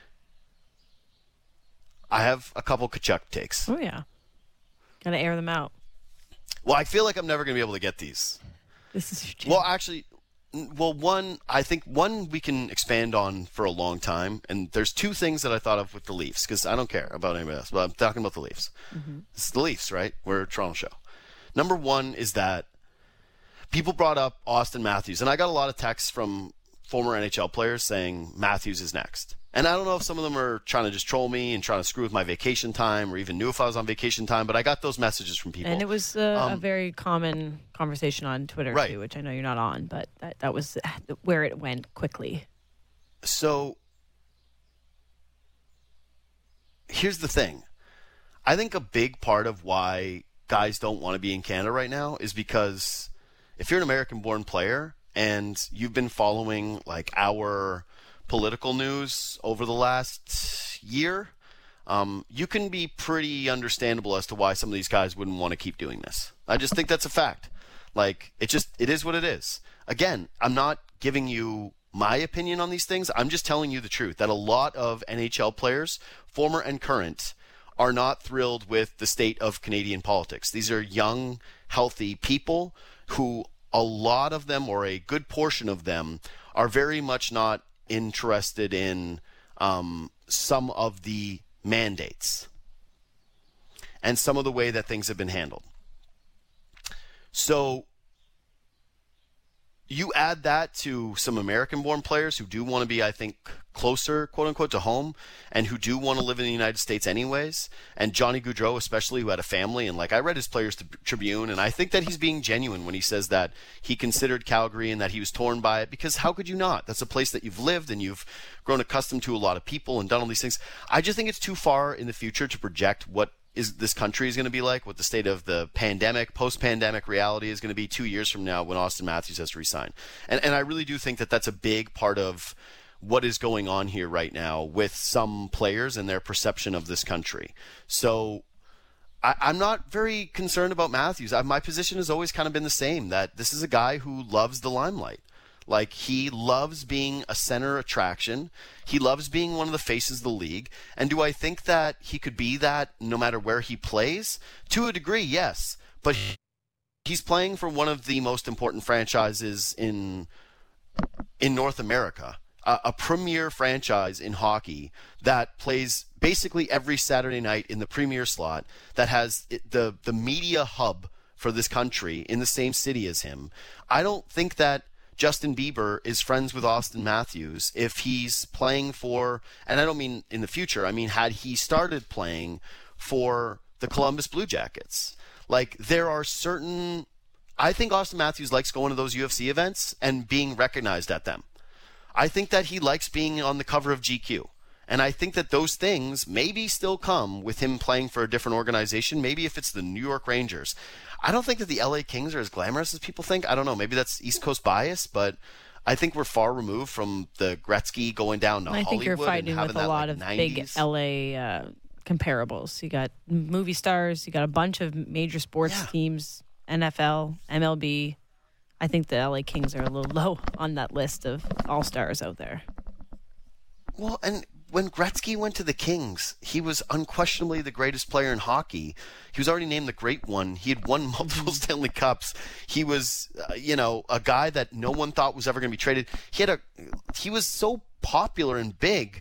I have a couple Tkachuk takes. Oh yeah, gotta air them out. Well, I feel like I'm never going to be able to get these. This is your chance. Well, actually, I think one we can expand on for a long time, and there's two things that I thought of with the Leafs, because I don't care about anybody else, but I'm talking about the Leafs. Mm-hmm. It's the Leafs, right? We're a Toronto show. Number one is that people brought up Austin Matthews, and I got a lot of texts from former NHL players saying Matthews is next. And I don't know if some of them are trying to just troll me and trying to screw with my vacation time, or even knew if I was on vacation time, but I got those messages from people. And it was a very common conversation on Twitter, right, too, which I know you're not on, but that was where it went quickly. So here's the thing. I think a big part of why guys don't want to be in Canada right now is because if you're an American-born player and you've been following like our political news over the last year, you can be pretty understandable as to why some of these guys wouldn't want to keep doing this. I just think that's a fact. Like, it is what it is. Again, I'm not giving you my opinion on these things. I'm just telling you the truth, that a lot of NHL players, former and current, are not thrilled with the state of Canadian politics. These are young, healthy people who, a lot of them, or a good portion of them, are very much not interested in some of the mandates and some of the way that things have been handled. So you add that to some American-born players who do want to be, I think, closer, quote-unquote, to home, and who do want to live in the United States anyways, and Johnny Gaudreau especially, who had a family, and like I read his Players Tribune, and I think that he's being genuine when he says that he considered Calgary and that he was torn by it, because how could you not? That's a place that you've lived and you've grown accustomed to a lot of people and done all these things. I just think it's too far in the future to project what this country is going to be like, what the state of the pandemic, post-pandemic reality is going to be 2 years from now when Austin Matthews has to resign. And I really do think that that's a big part of what is going on here right now with some players and their perception of this country. So I'm not very concerned about Matthews. My position has always kind of been the same, that this is a guy who loves the limelight. Like, he loves being a center attraction. He loves being one of the faces of the league. And do I think that he could be that no matter where he plays? To a degree, yes. But he's playing for one of the most important franchises in North America. A premier franchise in hockey that plays basically every Saturday night in the premier slot, that has the media hub for this country in the same city as him. I don't think that Justin Bieber is friends with Austin Matthews if he's playing for, and I don't mean in the future, I mean had he started playing for the Columbus Blue Jackets. Like, there are certain, I think Austin Matthews likes going to those UFC events and being recognized at them. I think that he likes being on the cover of GQ. And I think that those things maybe still come with him playing for a different organization. Maybe if it's the New York Rangers. I don't think that the LA Kings are as glamorous as people think. I don't know. Maybe that's East Coast bias, but I think we're far removed from the Gretzky going down to Hollywood. I think you're fighting with a lot of 90s. big LA comparables. You got movie stars. You got a bunch of major sports teams, NFL, MLB. I think the LA Kings are a little low on that list of all-stars out there. Well, and when Gretzky went to the Kings, he was unquestionably the greatest player in hockey. He was already named the Great One. He had won multiple Stanley Cups. He was, a guy that no one thought was ever going to be traded. He was so popular and big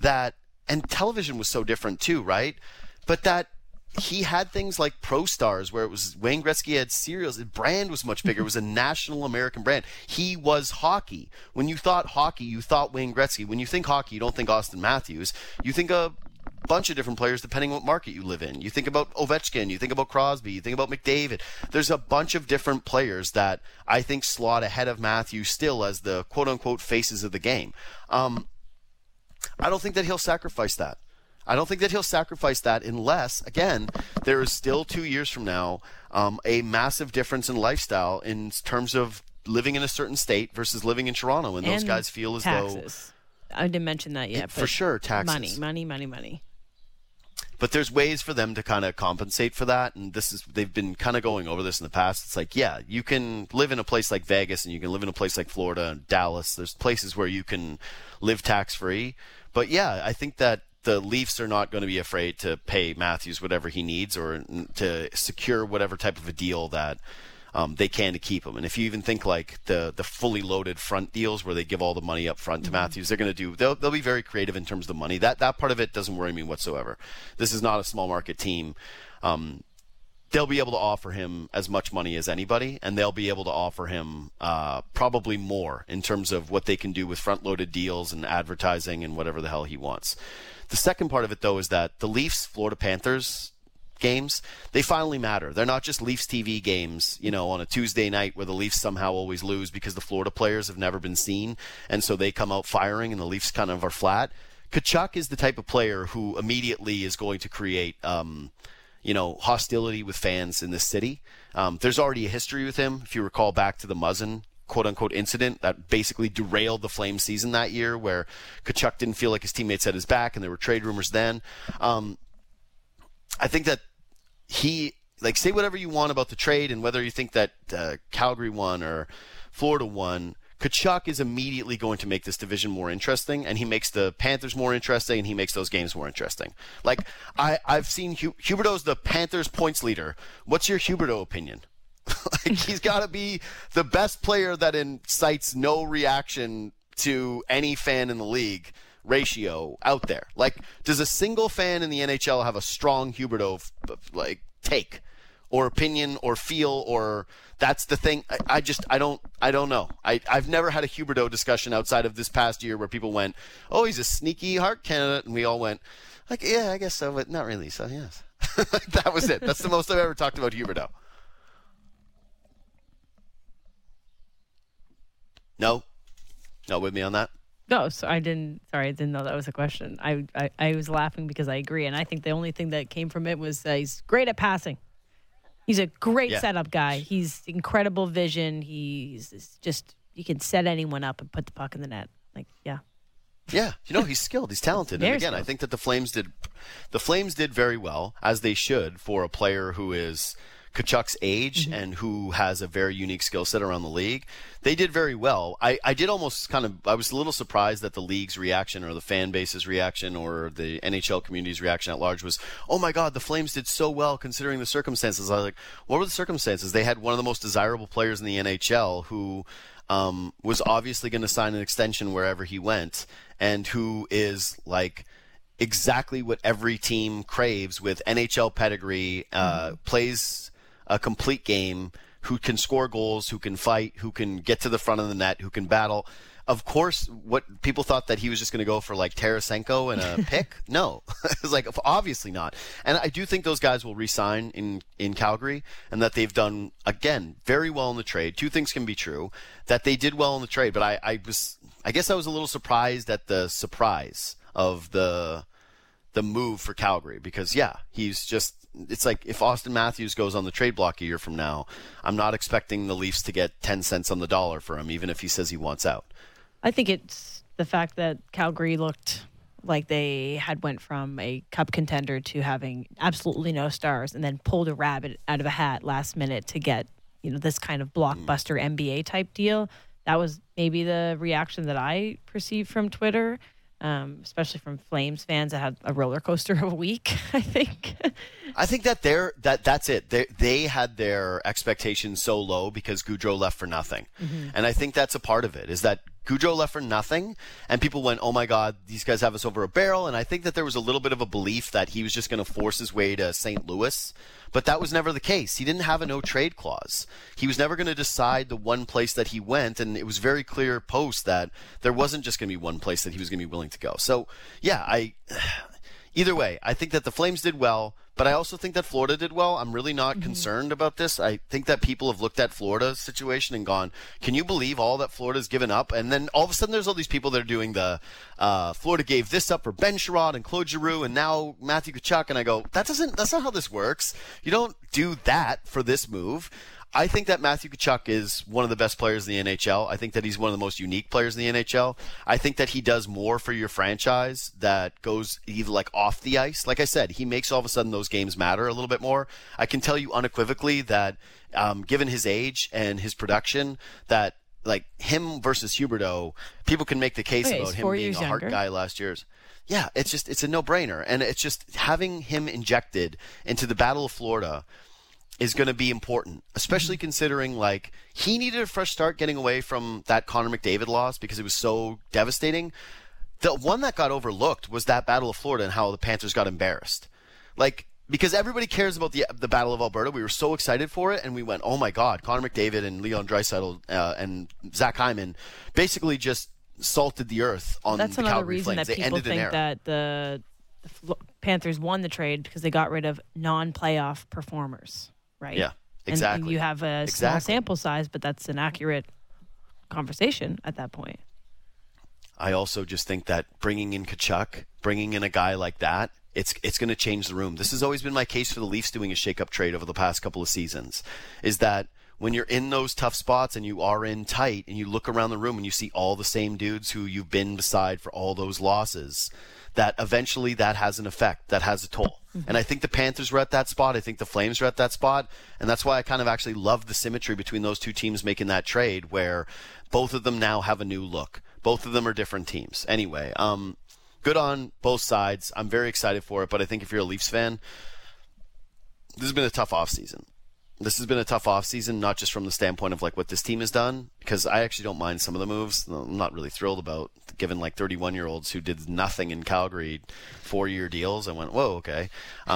and television was so different too, right? But that he had things like Pro Stars, where it was Wayne Gretzky had cereals. His brand was much bigger. It was a national American brand. He was hockey. When you thought hockey, you thought Wayne Gretzky. When you think hockey, you don't think Austin Matthews. You think a bunch of different players depending on what market you live in. You think about Ovechkin. You think about Crosby. You think about McDavid. There's a bunch of different players that I think slot ahead of Matthews still as the quote-unquote faces of the game. I don't think that he'll sacrifice that. I don't think that he'll sacrifice that unless, again, there is still 2 years from now a massive difference in lifestyle in terms of living in a certain state versus living in Toronto, and those guys feel as taxes. I didn't mention that yet. For sure, taxes. Money. But there's ways for them to kind of compensate for that, and they've been kind of going over this in the past. It's like, yeah, you can live in a place like Vegas, and you can live in a place like Florida and Dallas. There's places where you can live tax-free. But yeah, I think that the Leafs are not going to be afraid to pay Matthews whatever he needs or to secure whatever type of a deal that they can to keep him. And if you even think like the fully loaded front deals where they give all the money up front to Matthews, they'll be very creative in terms of the money. That part of it doesn't worry me whatsoever. This is not a small market team. They'll be able to offer him as much money as anybody, and they'll be able to offer him probably more in terms of what they can do with front-loaded deals and advertising and whatever the hell he wants. The second part of it, though, is that the Leafs, Florida Panthers games, they finally matter. They're not just Leafs TV games, on a Tuesday night where the Leafs somehow always lose because the Florida players have never been seen, and so they come out firing and the Leafs kind of are flat. Tkachuk is the type of player who immediately is going to create hostility with fans in this city. There's already a history with him. If you recall back to the Muzzin quote-unquote incident that basically derailed the Flames season that year, where Tkachuk didn't feel like his teammates had his back, and there were trade rumors then. I think that say whatever you want about the trade and whether you think that Calgary won or Florida won, Tkachuk is immediately going to make this division more interesting, and he makes the Panthers more interesting, and he makes those games more interesting. Like, I've seen Huberdeau's the Panthers points leader. What's your Huberdeau opinion? He's got to be the best player that incites no reaction to any fan in the league ratio out there. Like, does a single fan in the NHL have a strong Huberdeau take or opinion or feel, or that's the thing? I don't know. I've never had a Huberdeau discussion outside of this past year where people went, oh, he's a sneaky Hart candidate, and we all went, like, yeah, I guess so, but not really, so yes. That was it. That's the most I've ever talked about Huberdeau. No with me on that? No, so I didn't know that was a question. I was laughing because I agree, and I think the only thing that came from it was he's great at passing. He's a great setup guy. He's incredible vision. He's just, you can set anyone up and put the puck in the net. Like, yeah. Yeah, he's skilled. He's talented. And again, I think that the Flames did very well, as they should, for a player who is Tkachuk's age and who has a very unique skill set around the league. They did very well. I did almost I was a little surprised that the league's reaction or the fan base's reaction or the NHL community's reaction at large was, oh my God, the Flames did so well considering the circumstances. I was like, what were the circumstances? They had one of the most desirable players in the NHL who was obviously going to sign an extension wherever he went, and who is like exactly what every team craves with NHL pedigree, plays a complete game, who can score goals, who can fight, who can get to the front of the net, who can battle. Of course, what people thought that he was just going to go for like Tarasenko and a pick. No, it was like, obviously not. And I do think those guys will re-sign in Calgary, and that they've done, again, very well in the trade. Two things can be true, that they did well in the trade, but I guess I was a little surprised at the surprise of the move for Calgary, because it's like if Austin Matthews goes on the trade block a year from now, I'm not expecting the Leafs to get 10 cents on the dollar for him, even if he says he wants out. I think it's the fact that Calgary looked like they had went from a cup contender to having absolutely no stars, and then pulled a rabbit out of a hat last minute to get, this kind of blockbuster NBA type deal. That was maybe the reaction that I perceived from Twitter. Especially from Flames fans that had a roller coaster of a week, I think. I think that that's it. They had their expectations so low because Gaudreau left for nothing. Mm-hmm. And I think that's a part of it, is that Gaudreau left for nothing, and people went, oh my God, these guys have us over a barrel. And I think that there was a little bit of a belief that he was just going to force his way to St. Louis. But that was never the case. He didn't have a no-trade clause. He was never going to decide the one place that he went, and it was very clear post that there wasn't just going to be one place that he was going to be willing to go. So, yeah, either way, I think that the Flames did well, but I also think that Florida did well. I'm really not concerned about this. I think that people have looked at Florida's situation and gone, can you believe all that Florida's given up? And then all of a sudden there's all these people that are doing the Florida gave this up for Ben Sherrod and Claude Giroux and now Matthew Tkachuk. And I go, that's not how this works. You don't do that for this move. I think that Matthew Tkachuk is one of the best players in the NHL. I think that he's one of the most unique players in the NHL. I think that he does more for your franchise that goes either like off the ice. Like I said, he makes all of a sudden those games matter a little bit more. I can tell you unequivocally that given his age and his production, that like him versus Huberdeau, people can make the case about him being a Hart guy last year's. Yeah, it's a no-brainer. And it's just having him injected into the Battle of Florida is going to be important, especially considering like he needed a fresh start getting away from that Connor McDavid loss because it was so devastating. The one that got overlooked was that Battle of Florida and how the Panthers got embarrassed. Like, because everybody cares about the Battle of Alberta. We were so excited for it, and we went, oh my God, Connor McDavid and Leon Draisaitl and Zach Hyman basically just salted the earth on the Calgary Flames. That's another reason that people think that the Panthers won the trade because they got rid of non-playoff performers. Right. Yeah, exactly. And you have a small sample size, but that's an accurate conversation at that point. I also just think that bringing in Tkachuk, bringing in a guy like that, it's going to change the room. This has always been my case for the Leafs doing a shake-up trade over the past couple of seasons, is that when you're in those tough spots and you are in tight and you look around the room and you see all the same dudes who you've been beside for all those losses, that eventually that has an effect, that has a toll. Mm-hmm. And I think the Panthers were at that spot. I think the Flames were at that spot. And that's why I kind of actually love the symmetry between those two teams making that trade where both of them now have a new look. Both of them are different teams. Anyway, good on both sides. I'm very excited for it. But I think if you're a Leafs fan, this has been a tough offseason. This has been a tough offseason, not just from the standpoint of like what this team has done, because I actually don't mind some of the moves. I'm not really thrilled about given like 31-year-olds who did nothing in Calgary 4-year deals. I went, whoa, okay.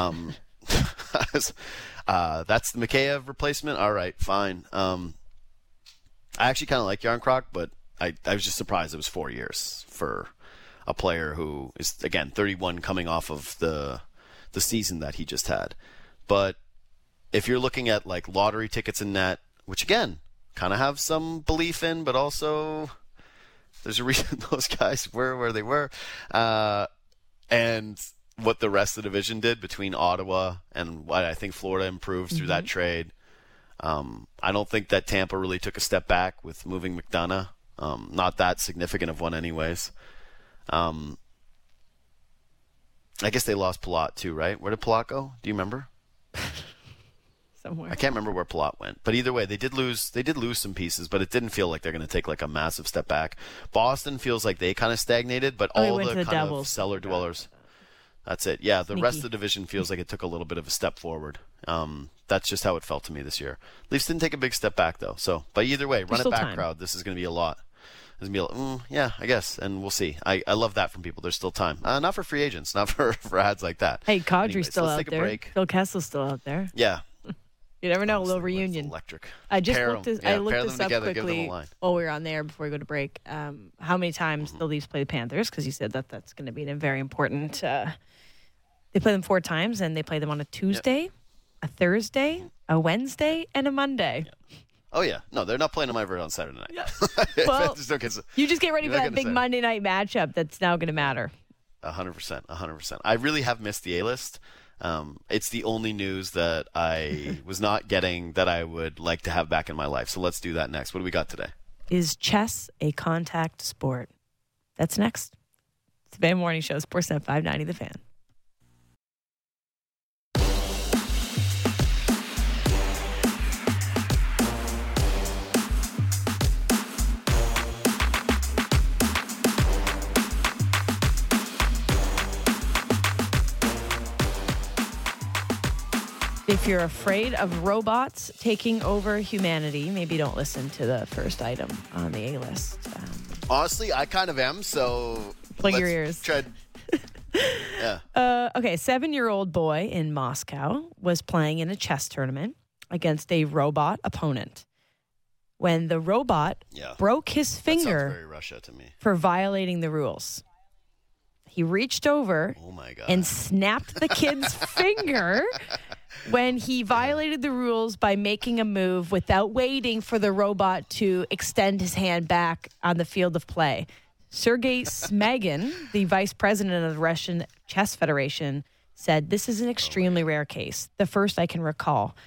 That's the Mikheyev replacement. All right, fine. I actually kind of like Yarncroc, but I was just surprised it was 4 years for a player who is, again, 31 coming off of the season that he just had. But if you're looking at like lottery tickets and that, which again, kind of have some belief in, but also there's a reason those guys were where they were, and what the rest of the division did between Ottawa and what I think Florida improved through that trade. I don't think that Tampa really took a step back with moving McDonough. Not that significant of one anyways. I guess they lost Palat too, right? Where did Palat go? Do you remember? Somewhere. I can't remember where Palat went, but either way, they did lose some pieces, but it didn't feel like they're going to take like a massive step back. Boston feels like they kind of stagnated, but all the kind of cellar dwellers. That's it. Yeah, the rest of the division feels like it took a little bit of a step forward. That's just how it felt to me this year. Leafs didn't take a big step back though. So, but either way, run it back, crowd. This is going to be a lot. There's going to be yeah, I guess, and we'll see. I love that from people. There's still time. Not for free agents, not for ads like that. Hey, Kadri's still out there. Phil Kessel's still out there. Yeah. You never know, a little reunion. Electric. I just looked this up quickly while we were on there before we go to break. How many times the Leafs play the Panthers? Because you said that's going to be a very important. They play them 4 times, and they play them on a Tuesday, a Thursday, a Wednesday, and a Monday. Yeah. Oh, yeah. No, they're not playing them ever on Saturday night. Yeah. Well, you just get ready for that big Monday night matchup that's now going to matter. 100%. I really have missed the A-list. It's the only news that I was not getting that I would like to have back in my life. So let's do that next. What do we got today? Is chess a contact sport? That's next. It's the Van Morning Show, Sportsnet 590 The Fan. If you're afraid of robots taking over humanity, maybe don't listen to the first item on the A-list. Honestly, I kind of am, so plug your ears. Yeah. Okay, 7-year-old boy in Moscow was playing in a chess tournament against a robot opponent. When the robot broke his finger that sounds very Russia to me. For violating the rules. He reached over and snapped the kid's finger when he violated the rules by making a move without waiting for the robot to extend his hand back on the field of play. Sergei Smagin, the vice president of the Russian Chess Federation, said this is an extremely rare case, the first I can recall.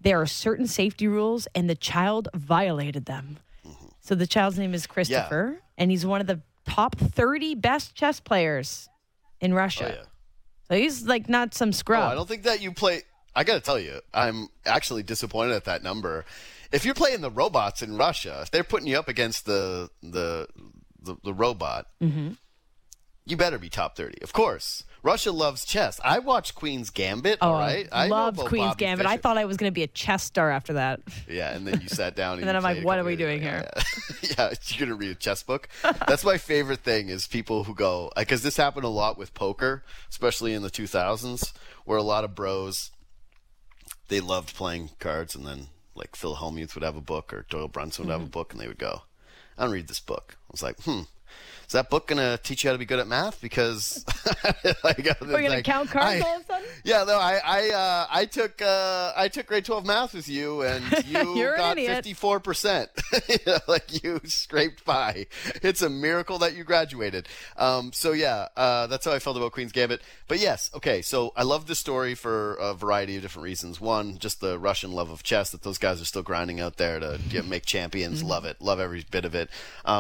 there are certain safety rules, and the child violated them. So the child's name is Christopher, and he's one of the top 30 best chess players in Russia. Oh, yeah. So he's like not some scrub. Oh, I don't think that you play. I got to tell you, I'm actually disappointed at that number. If you're playing the robots in Russia, if they're putting you up against the robot, you better be top 30. Of course. Russia loves chess. I watched Queen's Gambit, all right? I loved know about Queen's Bobby Gambit. Fischer. I thought I was going to be a chess star after that. Yeah, and then you sat down And then I'm like, what are we doing here? Yeah, you're going to read a chess book? That's my favorite thing is people who go, because this happened a lot with poker, especially in the 2000s, where a lot of bros, they loved playing cards, and then like Phil Hellmuth would have a book or Doyle Brunson would have a book, and they would go, I don't read this book. I was like, is that book going to teach you how to be good at math? Because like, We're going to count cards all of a sudden? Yeah, no, I took grade 12 math with you, and you You're got an idiot. 54%. Like you scraped by. It's a miracle that you graduated. So yeah, that's how I felt about Queen's Gambit. But yes, okay. So I love this story for a variety of different reasons. One, just the Russian love of chess that those guys are still grinding out there to make champions. Love it. Love every bit of it.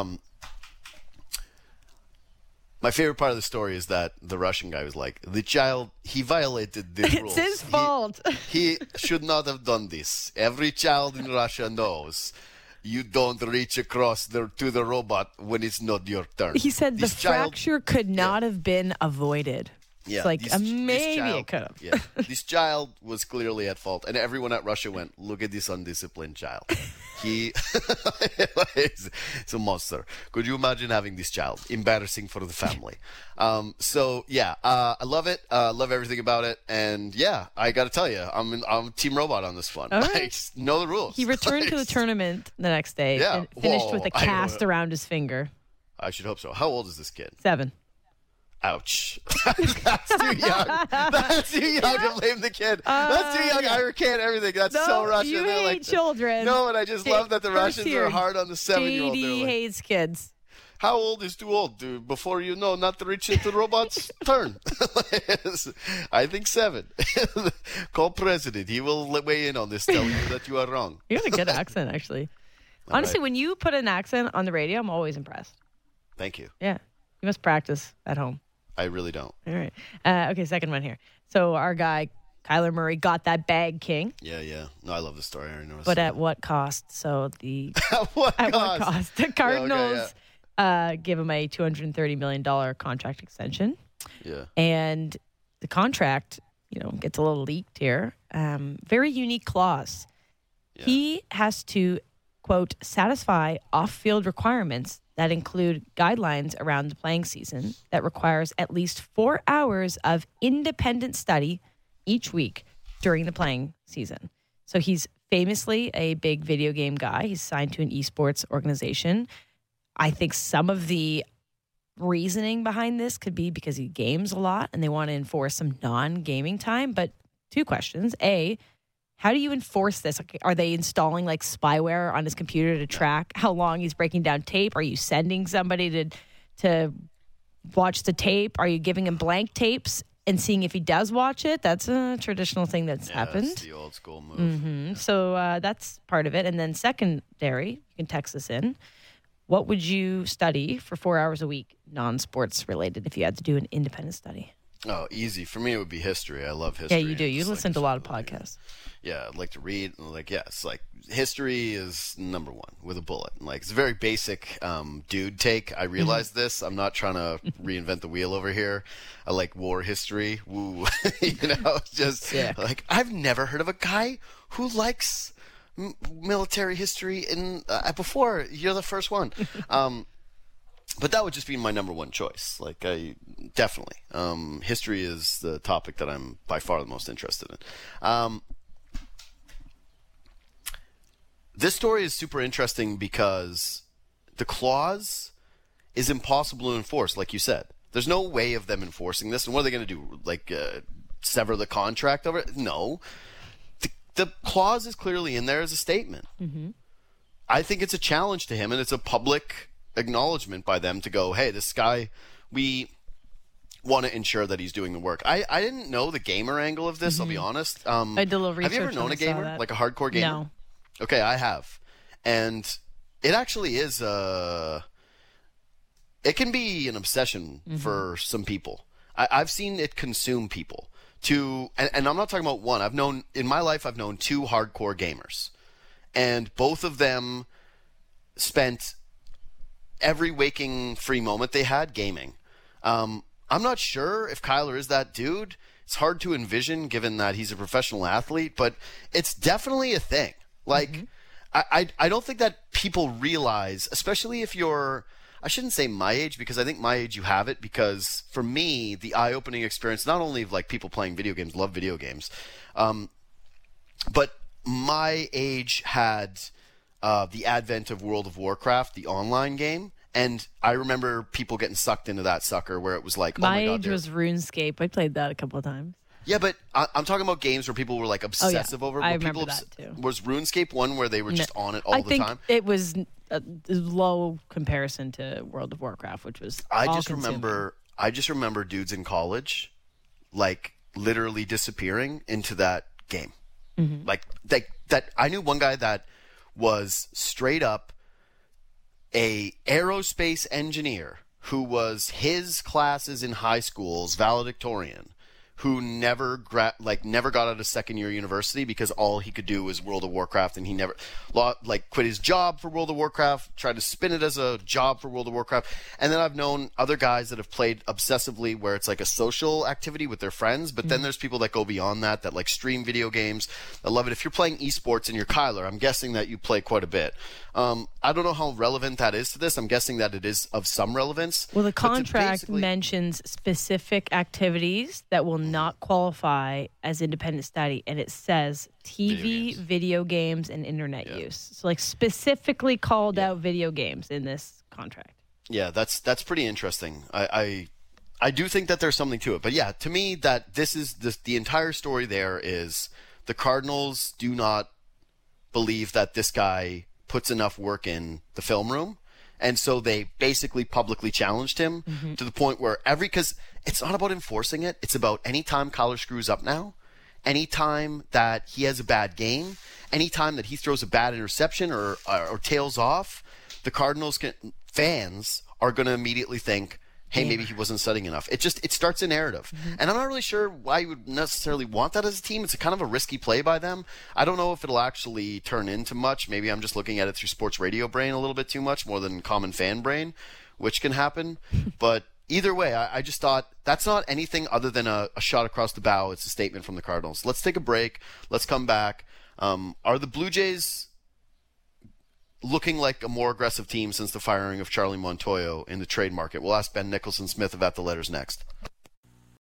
My favorite part of the story is that the Russian guy was like, the child, he violated the rules. It's his fault. He should not have done this. Every child in Russia knows you don't reach across to the robot when it's not your turn. He said This the child- fracture could not have been avoided. Yeah, It's like this maybe child- it could have. Yeah, this child was clearly at fault, and everyone at Russia went, "Look at this undisciplined child. He is a monster." Could you imagine having this child? Embarrassing for the family. So yeah, I love it. Love everything about it, and yeah, I got to tell you, I'm Team Robot on this one. All right. Like, know the rules. He returned to the tournament the next day Yeah. and finished Whoa, with a I know. cast around his finger. I should hope so. How old is this kid? 7. Ouch. That's too young. That's too young to blame the kid. That's too young. I can't everything. That's No, so Russian. you They're hate like children. No, and I just love that the First Russians here, are hard on the 7-year-old. They're JD like, hates kids. how old is too old? Dude, before you know, not to reach into the robot's turn. I think 7. Call president. He will weigh in on this, tell you that you are wrong. You have a good accent, actually. Honestly, when you put an accent on the radio, I'm always impressed. Thank you. Yeah. You must practice at home. I really don't. All right. Okay, second one here. So our guy, Kyler Murray, got that bag king, Yeah. No, I love the story. I already noticed. but at what cost? So the at what at what cost? cost? The Cardinals give him a $230 million contract extension. Yeah. And the contract, gets a little leaked here. Very unique clause. Yeah. He has to, quote, satisfy off-field requirements that include guidelines around the playing season that requires at least 4 hours of independent study each week during the playing season. So he's famously a big video game guy. He's signed to an esports organization. I think some of the reasoning behind this could be because he games a lot and they want to enforce some non-gaming time. But 2 questions. A, how do you enforce this? Are they installing like spyware on his computer to track how long he's breaking down tape? Are you sending somebody to watch the tape? Are you giving him blank tapes and seeing if he does watch it? That's a traditional thing that's happened. That's the old school move. So that's part of it. And then secondary, you can text us in. What would you study for 4 hours a week, non-sports related, if you had to do an independent study? Oh, easy. For me, it would be history. I love history. Yeah, you do. You It's listen like to a lot of podcasts. Yeah, I'd like to read. It's like history is number 1 with a bullet. Like it's a very basic dude take. I realize this. I'm not trying to reinvent the wheel over here. I like war history. Woo, just Sick. like I've never heard of a guy who likes military history in before. You're the first one. But that would just be my number 1 choice. Like, definitely. History is the topic that I'm by far the most interested in. This story is super interesting because the clause is impossible to enforce, like you said. There's no way of them enforcing this. And what are they going to do? Like, sever the contract over it? No. The clause is clearly in there as a statement. Mm-hmm. I think it's a challenge to him, and it's a public acknowledgement by them to go, hey, this guy, we want to ensure that he's doing the work. I didn't know the gamer angle of this, I'll be honest. I did a little Have you ever research known when a I saw gamer? that. Like a hardcore gamer? No. Okay, I have. And it actually is it can be an obsession for some people. I've seen it consume people. And I'm not talking about one. In my life, I've known two hardcore gamers. And both of them spent every waking free moment they had gaming. I'm not sure if Kyler is that dude. It's hard to envision given that he's a professional athlete, but it's definitely a thing. Like, I don't think that people realize, especially if you're, I shouldn't say my age, because I think my age you have it, because for me, the eye-opening experience, not only of like people playing video games, love video games, but my age had the advent of World of Warcraft, the online game, and I remember people getting sucked into that sucker where it was like, My oh my God. age was RuneScape. I played that a couple of times. Yeah, but I'm talking about games where people were like obsessive over. I where remember people that too. Was RuneScape one where they were just on it all I the think time? it was a low comparison to World of Warcraft, which was I all just consuming. remember dudes in college, like literally disappearing into that game. Like that. I knew one guy that was straight up a aerospace engineer who was his classes in high school's valedictorian, who never got out of second year university because all he could do was World of Warcraft, and he never quit his job for World of Warcraft, tried to spin it as a job for World of Warcraft. And then I've known other guys that have played obsessively where it's like a social activity with their friends, but then there's people that go beyond that like stream video games. I love it. If you're playing esports and you're Kyler, I'm guessing that you play quite a bit. I don't know how relevant that is to this. I'm guessing that it is of some relevance. Well, the But to contract basically- mentions specific activities that will not qualify as independent study, and it says TV, video games, and internet use. So, like, specifically called out video games in this contract. Yeah, that's pretty interesting. I do think that there's something to it. But yeah, to me, that the entire story there is the Cardinals do not believe that this guy puts enough work in the film room. And so they basically publicly challenged him to the point where because it's not about enforcing it. It's about any time Kyler screws up now, any time that he has a bad game, any time that he throws a bad interception or tails off, the Cardinals fans are going to immediately think, hey, maybe he wasn't studying enough. It starts a narrative. And I'm not really sure why you would necessarily want that as a team. It's a kind of a risky play by them. I don't know if it'll actually turn into much. Maybe I'm just looking at it through sports radio brain a little bit too much, more than common fan brain, which can happen. But either way, I just thought that's not anything other than a shot across the bow. It's a statement from the Cardinals. Let's take a break. Let's come back. Are the Blue Jays looking like a more aggressive team since the firing of Charlie Montoyo in the trade market? We'll ask Ben Nicholson Smith about the letters next.